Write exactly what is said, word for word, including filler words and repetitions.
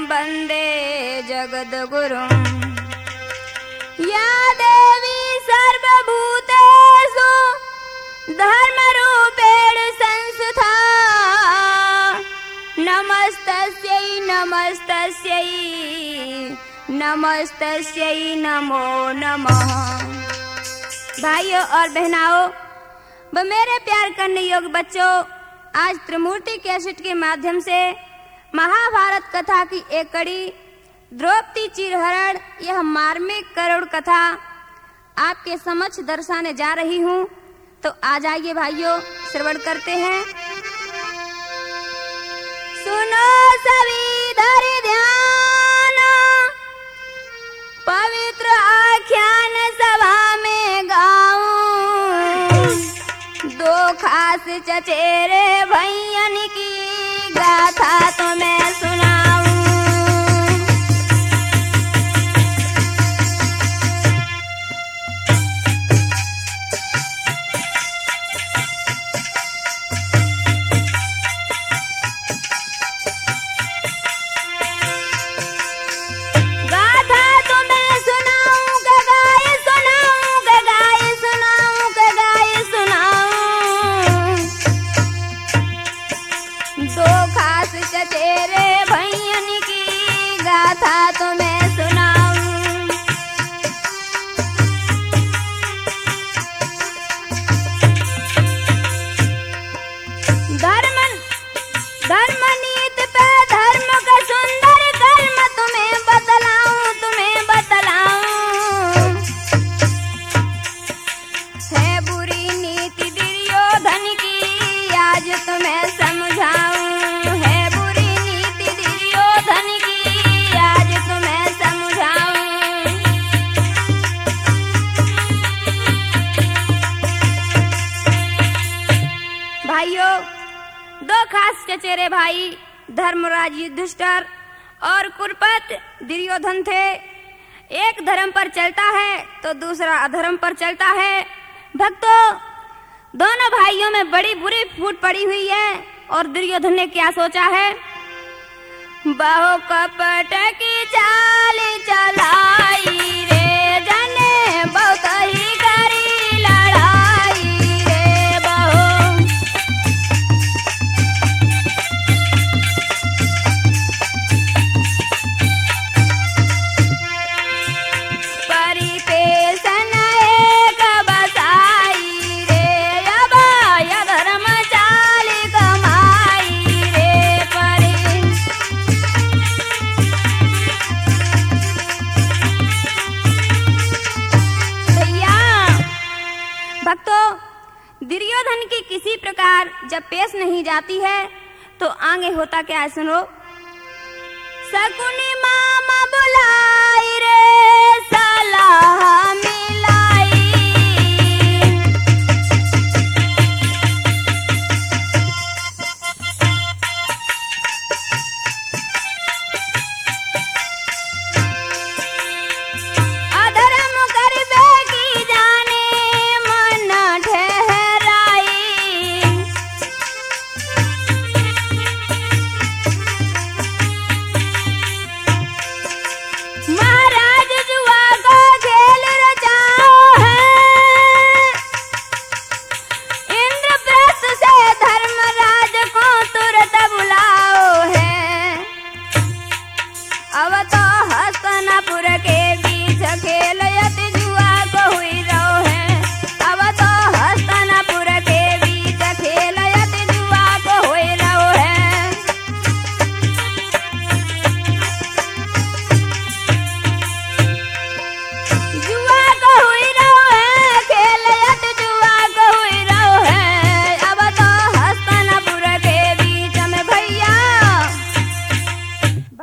वन्दे जगद्गुरुम्। या देवी सर्वभूतेषु धर्मरूपेण संस्थिता नमस्तस्यै नमस्तस्यै नमस्तस्यै नमो नमः। भाइयों और बहनाओं व मेरे प्यार करने योग्य बच्चों, आज त्रिमूर्ति कैसेट के माध्यम से महाभारत कथा की एक कड़ी द्रौपदी चिरहरण यह मार्मिक करुण कथा आपके समक्ष दर्शाने जा रही हूँ। तो आ जाइए भाइयों, श्रवण करते हैं। सुनो सभी धरि ध्यान, पवित्र आख्यान सभा में गाऊं। दो खास चचेरे भैयन की गाथा तो मैं सुनाऊं। चचेरे भैयन की गाथा तो मैं सुनाऊं। धर्म धर्म नीति पे धर्म का सुंदर कर्म तुम्हें बतलाऊं, तुम्हें बतलाऊं। है बुरी नीति दुर्योधन की आज तुम्हें समझाऊं। भाइयों, दो खास चचेरे भाई धर्मराज युधिष्ठिर और कुरुपत दुर्योधन थे। एक धर्म पर चलता है तो दूसरा अधर्म पर चलता है। भक्तों, दोनों भाइयों में बड़ी बुरी फूट पड़ी हुई है और दुर्योधन ने क्या सोचा है? बहु कपट की चाल चलाई रे जने, बहुत ही करी लड़ाई रे बहु। परिपेशन एक बसाई रे अब या धर्म चाल कमाई रे परी। भक्तों, दुर्योधन की किसी प्रकार जब पेश नहीं जाती है तो आगे होता क्या है, सुनो। शकुनी माँ